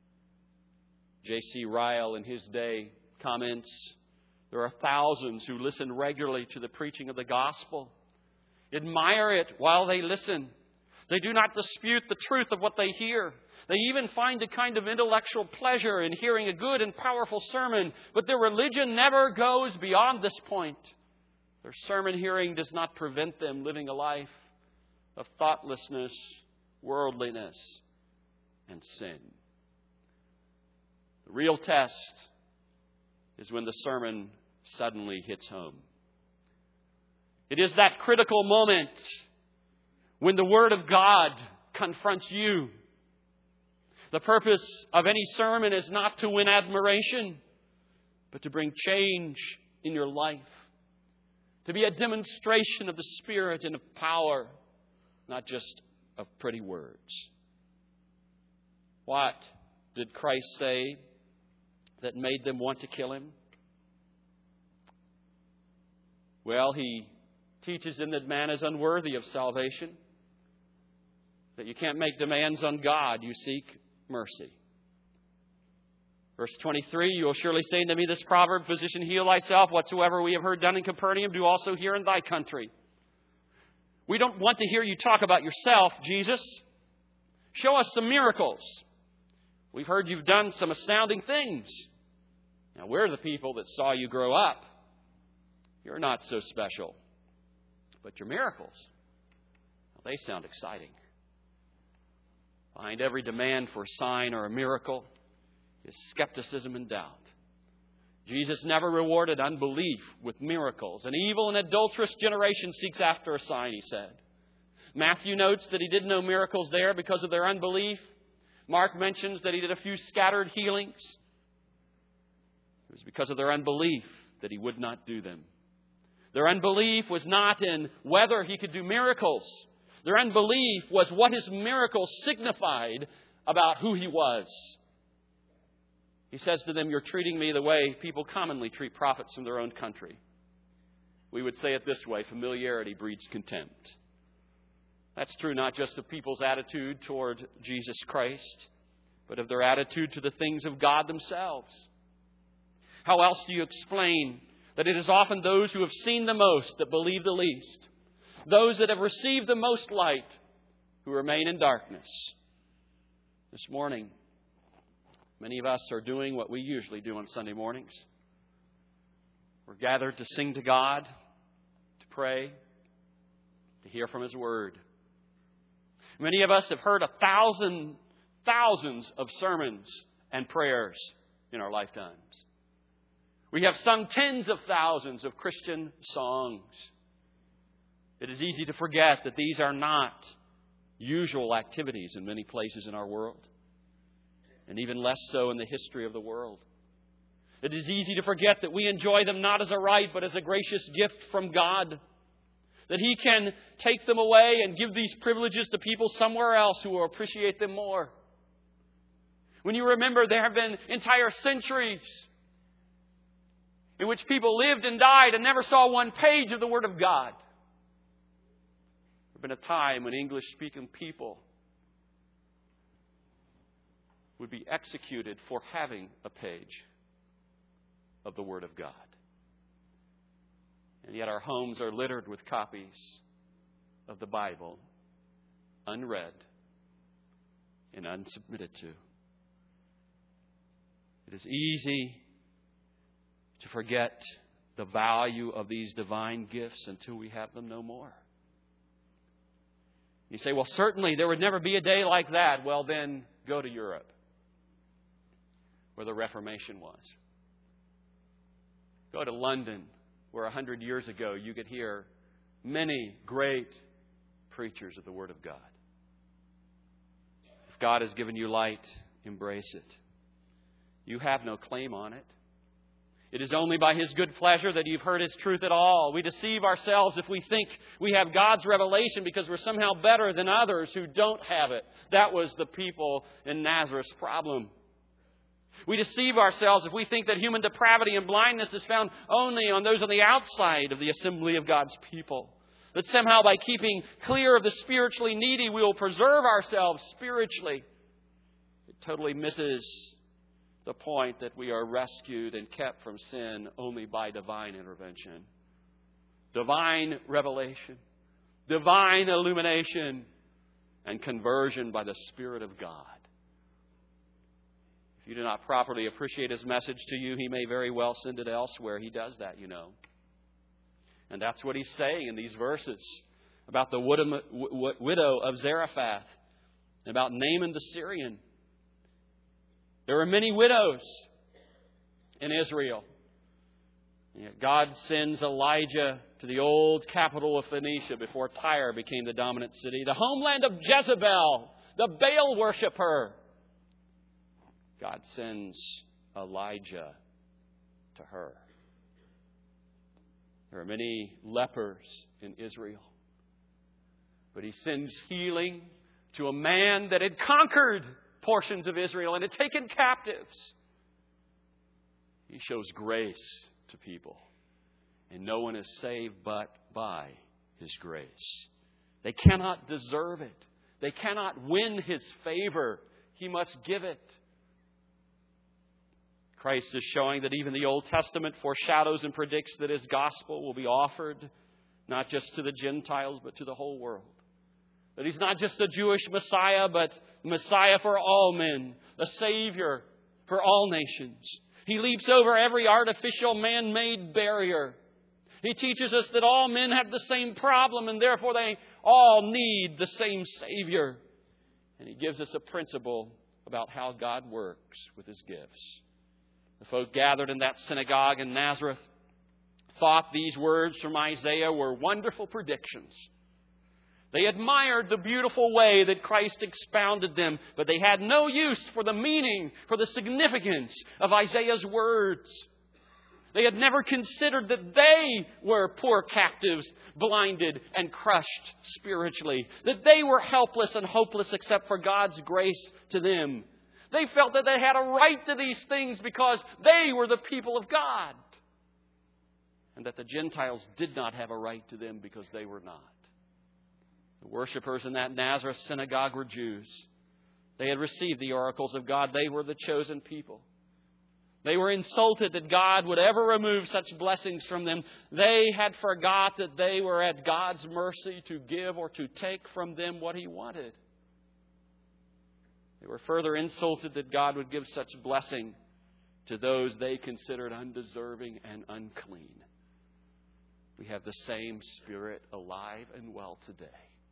J C Ryle in his day comments, there are thousands who listen regularly to the preaching of the gospel, admire it while they listen. They do not dispute the truth of what they hear. They even find a kind of intellectual pleasure in hearing a good and powerful sermon. But their religion never goes beyond this point. Their sermon hearing does not prevent them living a life of thoughtlessness, worldliness, and sin. The real test is when the sermon suddenly hits home. It is that critical moment when the Word of God confronts you. The purpose of any sermon is not to win admiration, but to bring change in your life. To be a demonstration of the Spirit and of power, not just of pretty words. What did Christ say that made them want to kill Him? Well, He teaches them that man is unworthy of salvation, that you can't make demands on God, you seek mercy. Verse twenty-three, you will surely say unto me this proverb, Physician, heal thyself. Whatsoever we have heard done in Capernaum, do also here in thy country. We don't want to hear you talk about yourself, Jesus. Show us some miracles. We've heard you've done some astounding things. Now, we're the people that saw you grow up. You're not so special. But your miracles, well, they sound exciting. Behind every demand for a sign or a miracle is skepticism and doubt. Jesus never rewarded unbelief with miracles. An evil and adulterous generation seeks after a sign, He said. Matthew notes that He did no miracles there because of their unbelief. Mark mentions that He did a few scattered healings. It was because of their unbelief that He would not do them. Their unbelief was not in whether He could do miracles. Their unbelief was what His miracles signified about who He was. He says to them, you're treating me the way people commonly treat prophets from their own country. We would say it this way, familiarity breeds contempt. That's true not just of people's attitude toward Jesus Christ, but of their attitude to the things of God themselves. How else do you explain that it is often those who have seen the most that believe the least? Those that have received the most light who remain in darkness. This morning, many of us are doing what we usually do on Sunday mornings. We're gathered to sing to God, to pray, to hear from His Word. Many of us have heard a thousand, thousands of sermons and prayers in our lifetimes. We have sung tens of thousands of Christian songs. It is easy to forget that these are not usual activities in many places in our world, and even less so in the history of the world. It is easy to forget that we enjoy them not as a right, but as a gracious gift from God. That He can take them away and give these privileges to people somewhere else who will appreciate them more. When you remember there have been entire centuries in which people lived and died and never saw one page of the Word of God. There have been a time when English-speaking people would be executed for having a page of the Word of God. And yet our homes are littered with copies of the Bible, unread and unsubmitted to. It is easy to forget the value of these divine gifts until we have them no more. You say, well, certainly there would never be a day like that. Well, then go to Europe, where the Reformation was. Go to London, where a hundred years ago you could hear many great preachers of the Word of God. If God has given you light, embrace it. You have no claim on it. It is only by His good pleasure that you've heard His truth at all. We deceive ourselves if we think we have God's revelation because we're somehow better than others who don't have it. That was the people in Nazareth's problem. We deceive ourselves if we think that human depravity and blindness is found only on those on the outside of the assembly of God's people. That somehow by keeping clear of the spiritually needy, we will preserve ourselves spiritually. It totally misses the point that we are rescued and kept from sin only by divine intervention. Divine revelation, divine illumination, and conversion by the Spirit of God. If you do not properly appreciate His message to you, He may very well send it elsewhere. He does that, you know. And that's what He's saying in these verses. about the widow of Zarephath, and about Naaman the Syrian. There were many widows in Israel. And yet God sends Elijah to the old capital of Phoenicia before Tyre became the dominant city, the homeland of Jezebel, the Baal worshiper. God sends Elijah to her. There are many lepers in Israel, but He sends healing to a man that had conquered portions of Israel and had taken captives. He shows grace to people, and no one is saved but by His grace. They cannot deserve it. They cannot win His favor. He must give it. Christ is showing that even the Old Testament foreshadows and predicts that His gospel will be offered not just to the Gentiles, but to the whole world. That He's not just a Jewish Messiah, but Messiah for all men, a Savior for all nations. He leaps over every artificial man-made barrier. He teaches us that all men have the same problem, and therefore they all need the same Savior. And He gives us a principle about how God works with His gifts. The folk gathered in that synagogue in Nazareth thought these words from Isaiah were wonderful predictions. They admired the beautiful way that Christ expounded them, but they had no use for the meaning, for the significance of Isaiah's words. They had never considered that they were poor captives, blinded and crushed spiritually, that they were helpless and hopeless except for God's grace to them. They felt that they had a right to these things because they were the people of God, and that the Gentiles did not have a right to them because they were not. The worshippers in that Nazareth synagogue were Jews. They had received the oracles of God. They were the chosen people. They were insulted that God would ever remove such blessings from them. They had forgot that they were at God's mercy to give or to take from them what He wanted. They were further insulted that God would give such blessing to those they considered undeserving and unclean. We have the same Spirit alive and well today.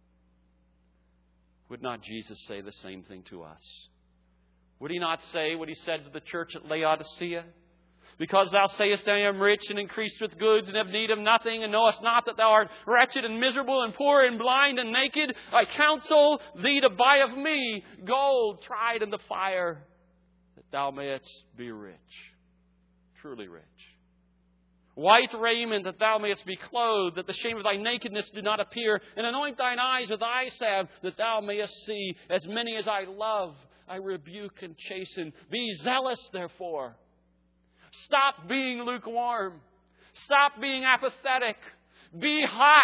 Would not Jesus say the same thing to us? Would He not say what He said to the church at Laodicea? Because thou sayest, I am rich and increased with goods and have need of nothing, and knowest not that thou art wretched and miserable and poor and blind and naked, I counsel thee to buy of me gold tried in the fire, that thou mayest be rich, truly rich. White raiment, that thou mayest be clothed, that the shame of thy nakedness do not appear, and anoint thine eyes with eye salve, that thou mayest see. As many as I love, I rebuke and chasten. Be zealous, therefore. Stop being lukewarm. Stop being apathetic. Be hot.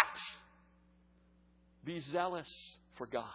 Be zealous for God.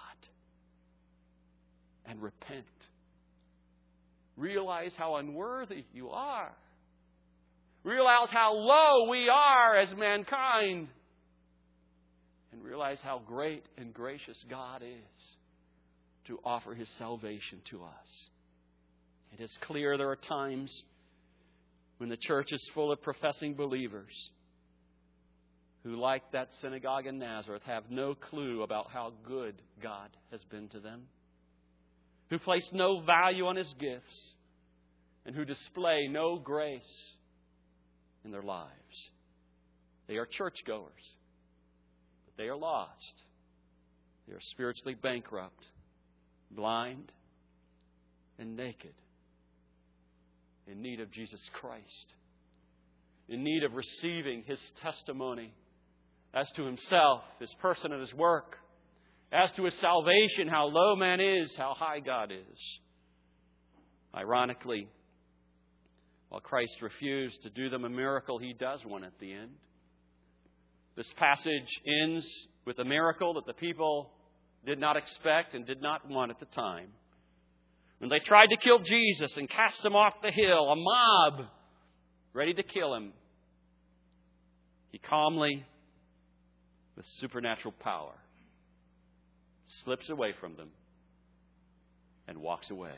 And repent. Realize how unworthy you are. Realize how low we are as mankind. And realize how great and gracious God is to offer His salvation to us. It is clear there are times when the church is full of professing believers who, like that synagogue in Nazareth, have no clue about how good God has been to them, who place no value on His gifts, and who display no grace in their lives. They are churchgoers, but they are lost. They are spiritually bankrupt, blind, and naked, in need of Jesus Christ, in need of receiving His testimony as to Himself, His person and His work, as to His salvation, how low man is, how high God is. Ironically, while Christ refused to do them a miracle, He does one at the end. This passage ends with a miracle that the people did not expect and did not want at the time. When they tried to kill Jesus and cast Him off the hill, a mob ready to kill Him, He calmly, with supernatural power, slips away from them and walks away.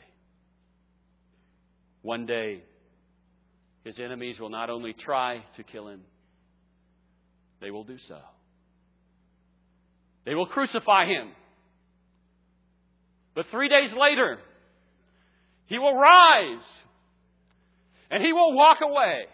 One day, His enemies will not only try to kill Him, they will do so. They will crucify Him. But three days later, He will rise and He will walk away,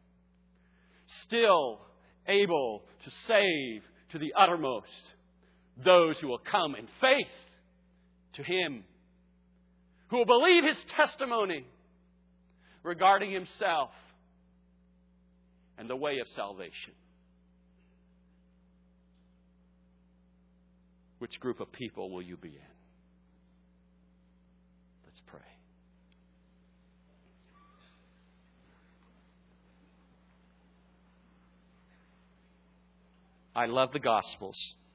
still able to save to the uttermost those who will come in faith to Him, who will believe His testimony regarding Himself and the way of salvation. Which group of people will you be in? Let's pray. I love the Gospels.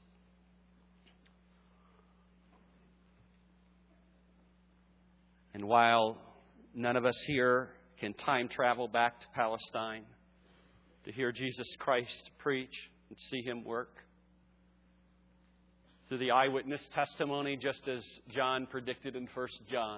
And while none of us here can time travel back to Palestine to hear Jesus Christ preach and see Him work, through the eyewitness testimony, just as John predicted in First John,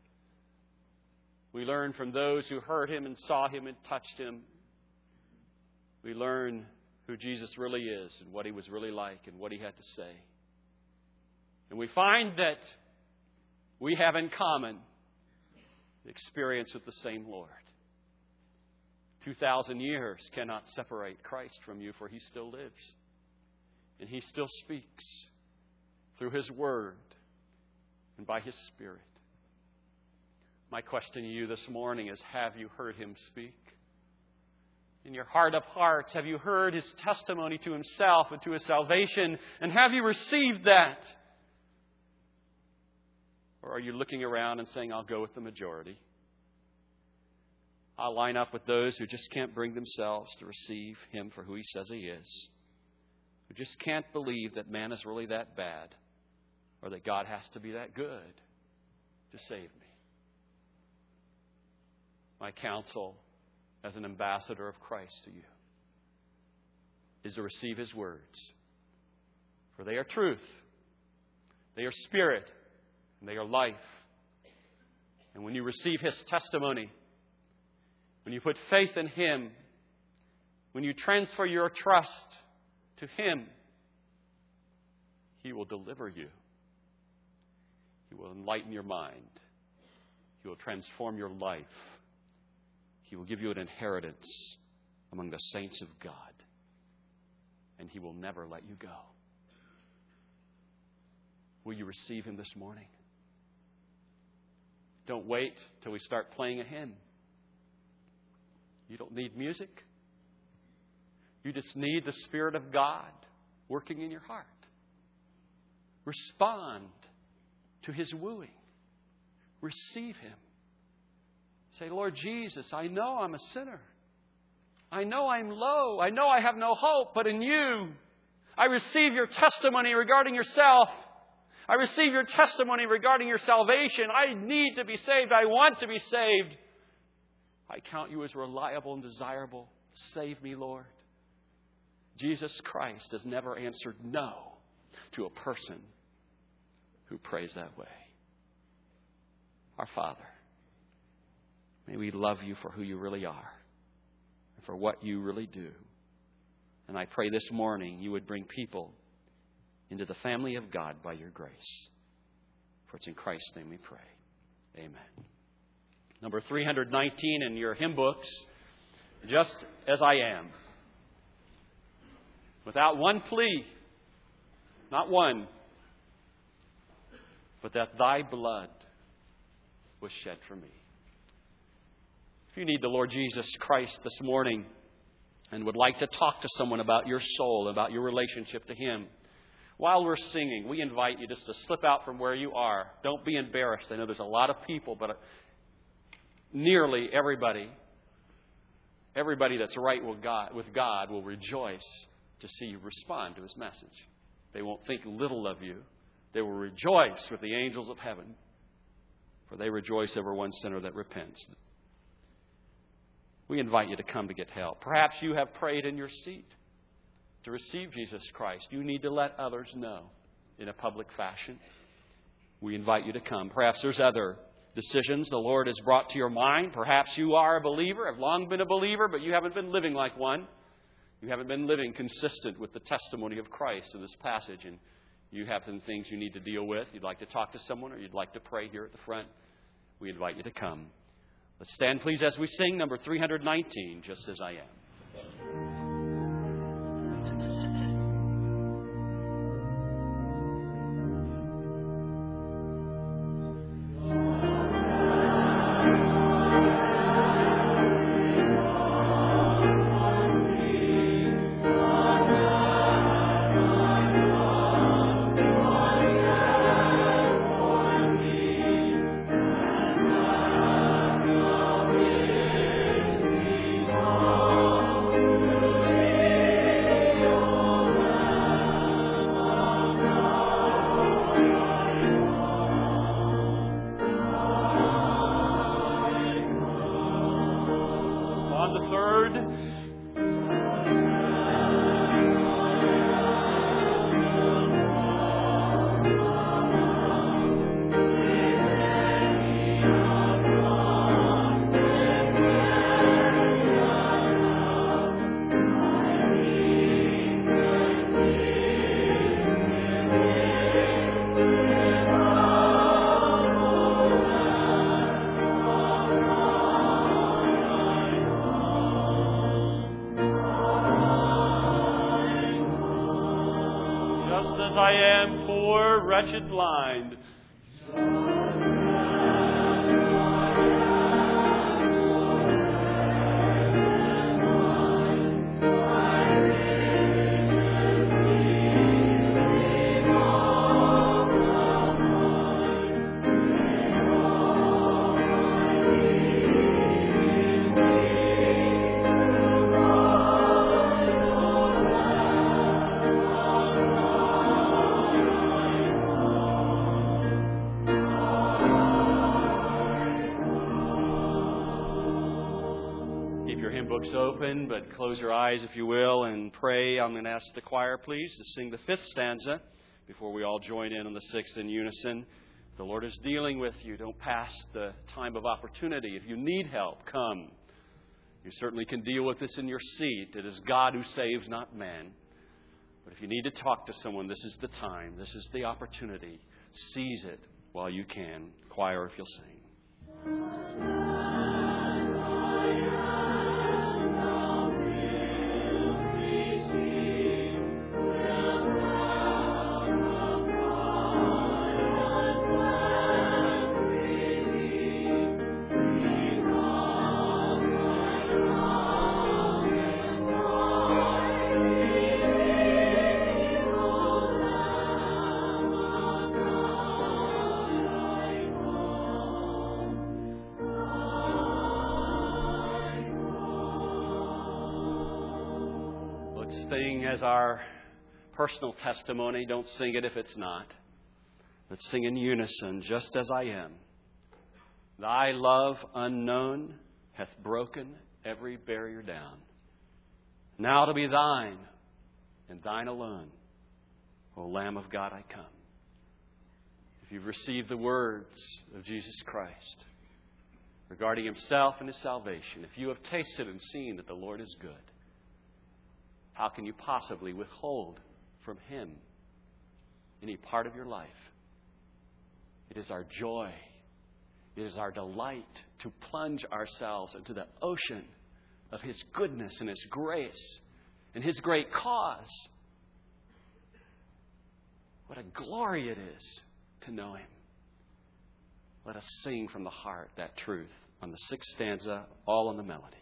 we learn from those who heard Him and saw Him and touched Him. We learn who Jesus really is and what He was really like and what He had to say. And we find that we have in common the experience with the same Lord. Two thousand years cannot separate Christ from you, for He still lives. And He still speaks through His Word and by His Spirit. My question to you this morning is, have you heard Him speak? In your heart of hearts, have you heard His testimony to Himself and to His salvation? And have you received that? Or are you looking around and saying, I'll go with the majority? I'll line up with those who just can't bring themselves to receive Him for who He says He is. Who just can't believe that man is really that bad, or that God has to be that good to save me. My counsel as an ambassador of Christ to you is to receive His words. For they are truth, they are spirit, and they are life. And when you receive His testimony, when you put faith in Him, when you transfer your trust to Him, He will deliver you. He will enlighten your mind. He will transform your life. He will give you an inheritance among the saints of God. And He will never let you go. Will you receive Him this morning? Don't wait till we start playing a hymn. You don't need music. You just need the Spirit of God working in your heart. Respond to His wooing. Receive Him. Say, Lord Jesus, I know I'm a sinner. I know I'm low. I know I have no hope, but in You, I receive Your testimony regarding Yourself. I receive Your testimony regarding Your salvation. I need to be saved. I want to be saved. I count You as reliable and desirable. Save me, Lord. Jesus Christ has never answered no to a person who prays that way. Our Father, may we love You for who You really are and for what You really do. And I pray this morning You would bring people into the family of God by Your grace. For it's in Christ's name we pray. Amen. Number three hundred nineteen in your hymn books, Just As I Am. Without one plea, not one, but that Thy blood was shed for me. If you need the Lord Jesus Christ this morning and would like to talk to someone about your soul, about your relationship to Him, while we're singing, we invite you just to slip out from where you are. Don't be embarrassed. I know there's a lot of people, but nearly everybody, everybody that's right with God, with God will rejoice to see you respond to His message. They won't think little of you. They will rejoice with the angels of heaven, for they rejoice over one sinner that repents. We invite you to come to get help. Perhaps you have prayed in your seat to receive Jesus Christ. You need to let others know in a public fashion. We invite you to come. Perhaps there's other decisions the Lord has brought to your mind. Perhaps you are a believer, have long been a believer, but you haven't been living like one. You haven't been living consistent with the testimony of Christ in this passage, and you have some things you need to deal with, you'd like to talk to someone, or you'd like to pray here at the front, we invite you to come. Let's stand, please, as we sing number three nineteen, Just As I Am. I am poor, wretched, blind. Open, but close your eyes, if you will, and pray. I'm going to ask the choir, please, to sing the fifth stanza before we all join in on the sixth in unison. The Lord is dealing with you. Don't pass the time of opportunity. If you need help, come. You certainly can deal with this in your seat. It is God who saves, not man. But if you need to talk to someone, this is the time. This is the opportunity. Seize it while you can. Choir, if you'll sing. Sing as our personal testimony. Don't sing it if it's not. But sing in unison, just as I am. Thy love unknown hath broken every barrier down. Now to be thine and thine alone, O Lamb of God, I come. If you've received the words of Jesus Christ regarding Himself and His salvation, if you have tasted and seen that the Lord is good, how can you possibly withhold from Him any part of your life? It is our joy, it is our delight to plunge ourselves into the ocean of His goodness and His grace and His great cause. What a glory it is to know Him. Let us sing from the heart that truth on the sixth stanza, all on the melody.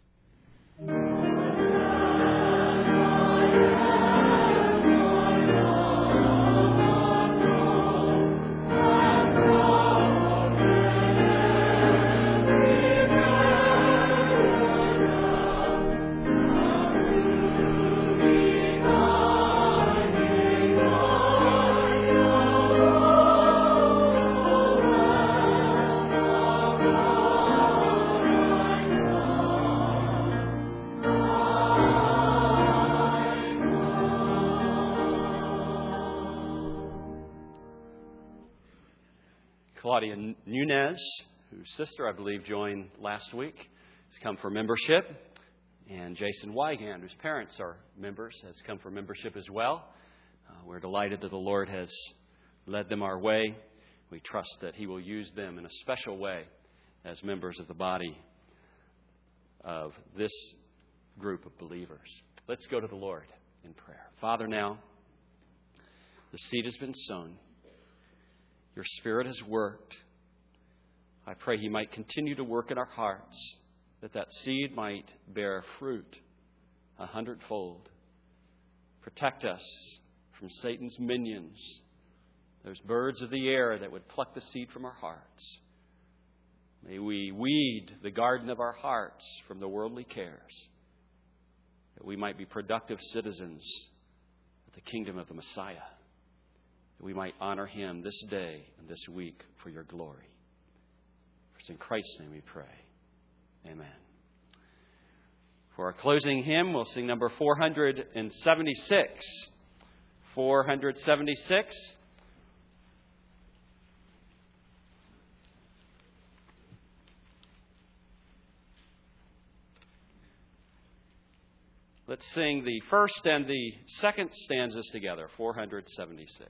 Claudia Nunez, whose sister, I believe, joined last week, has come for membership. And Jason Wygand, whose parents are members, has come for membership as well. Uh, we're delighted that the Lord has led them our way. We trust that He will use them in a special way as members of the body of this group of believers. Let's go to the Lord in prayer. Father, now the seed has been sown. Your Spirit has worked. I pray He might continue to work in our hearts, that that seed might bear fruit a hundredfold. Protect us from Satan's minions, those birds of the air that would pluck the seed from our hearts. May we weed the garden of our hearts from the worldly cares, that we might be productive citizens of the kingdom of the Messiah, that we might honor Him this day and this week for your glory. For it's in Christ's name we pray. Amen. For our closing hymn, we'll sing number four hundred seventy-six. four hundred seventy-six. Let's sing the first and the second stanzas together. four hundred seventy-six.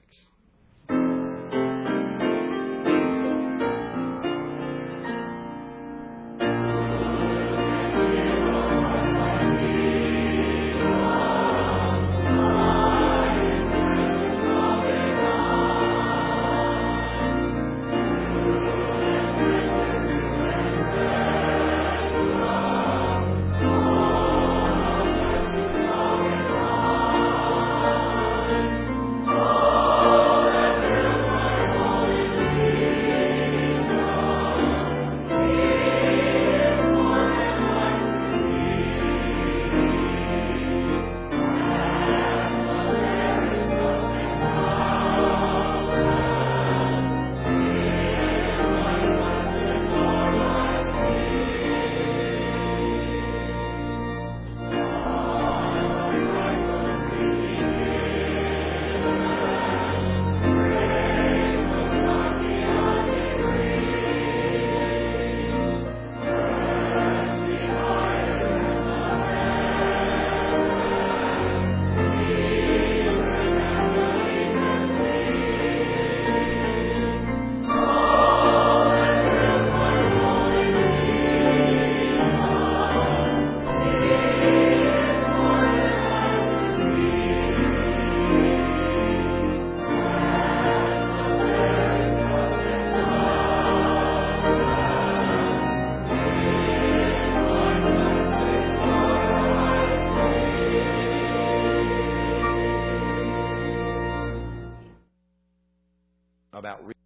About